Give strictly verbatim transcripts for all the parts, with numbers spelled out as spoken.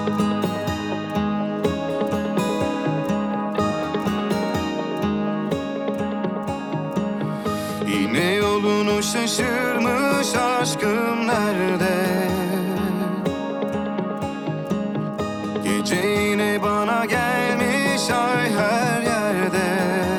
Yine yolunu şaşırmış aşkım nerede? Gece yine bana gelmiş ay her yerde.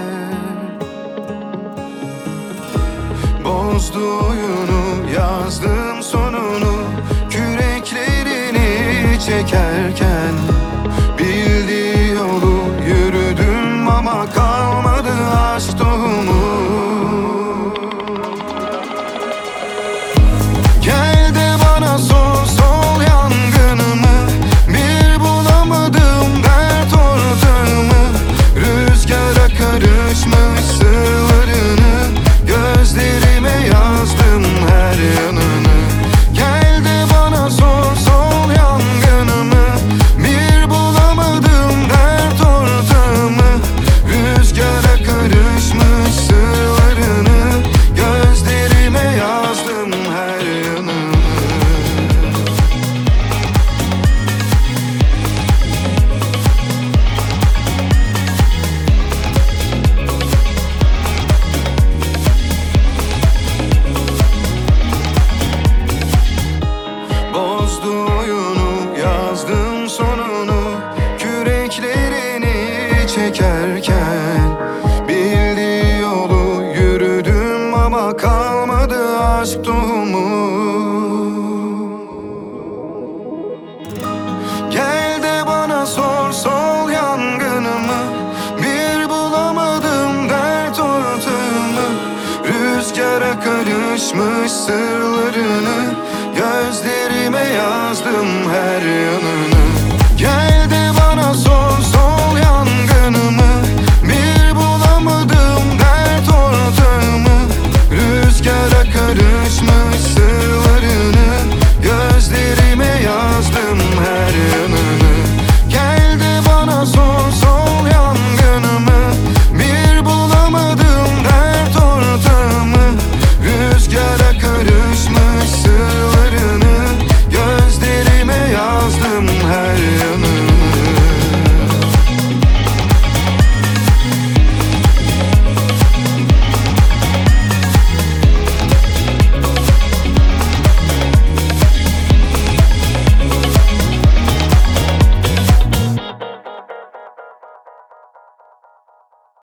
Bozdu oyunu, yazdım sonunu, küreklerini çekerken. Bildiği yolu yürüdüm ama kalmadı aşk tohumu. Gel de bana sor, sol yangınımı, bir bulamadım dert ortağımı. Rüzgara karışmış sırlarını, gözlerime yazdım her yanını. Gel de bana sor, sol yangınımı, bir bulamadım dert ortağımı. Rüzgara karışmış sırlarını, gözlerime yazdım her yanını. Bozdu oyunu, yazdım sonunu, küreklerini çekerken. Bildiği yolu yürüdüm ama kalmadı aşk tohumu. Gel de bana sor, sol yangınımı, bir bulamadım dert ortağımı. Rüzgara karışmış sırlarını, gözlerime yazdım her yanını. Gel de bana sor, sol yangınımı, bir bulamadım dert ortağımı. Rüzgara karışmış